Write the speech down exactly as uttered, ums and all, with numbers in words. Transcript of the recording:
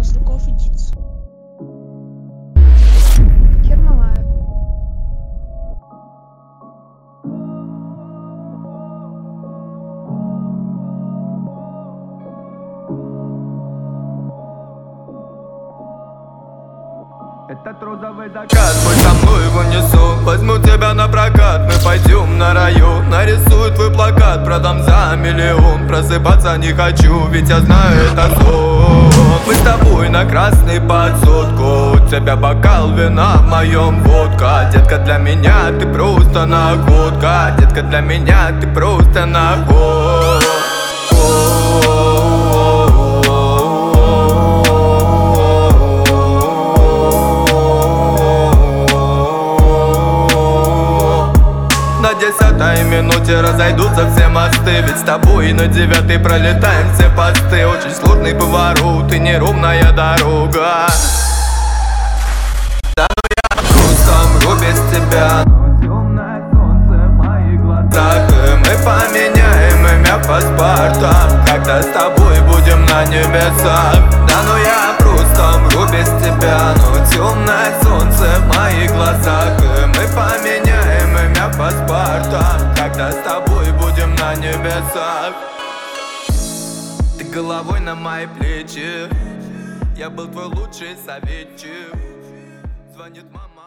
Маслюков и Диц. Ермолаев. Этот розовый закат, будь со мной в унисон. Возьму тебя на прокат, мы пойдем на район. Нарисую твой плакат, продам за миллион. Просыпаться не хочу, ведь я знаю, это сон. Мы с тобой на красный под сотку. У тебя бокал вина, в моем водка. Детка, для меня ты просто находка. Детка, для меня ты просто находка. На десятой минуте разойдутся все мосты. Ведь с тобой на девятой пролетаем все посты. Очень сложный поворот и неровная дорога. Да ну я просто умру без тебя. Но темное солнце в моих глазах. И мы поменяем имя паспорта, когда с тобой будем на небесах. Да ну я просто умру без тебя. Но темное солнце в моих глазах. И мы поменяем имя паспорта, когда с тобой будем на небесах. Ты головой на мои плечи. Я был твой лучший советчик. Звонит мама.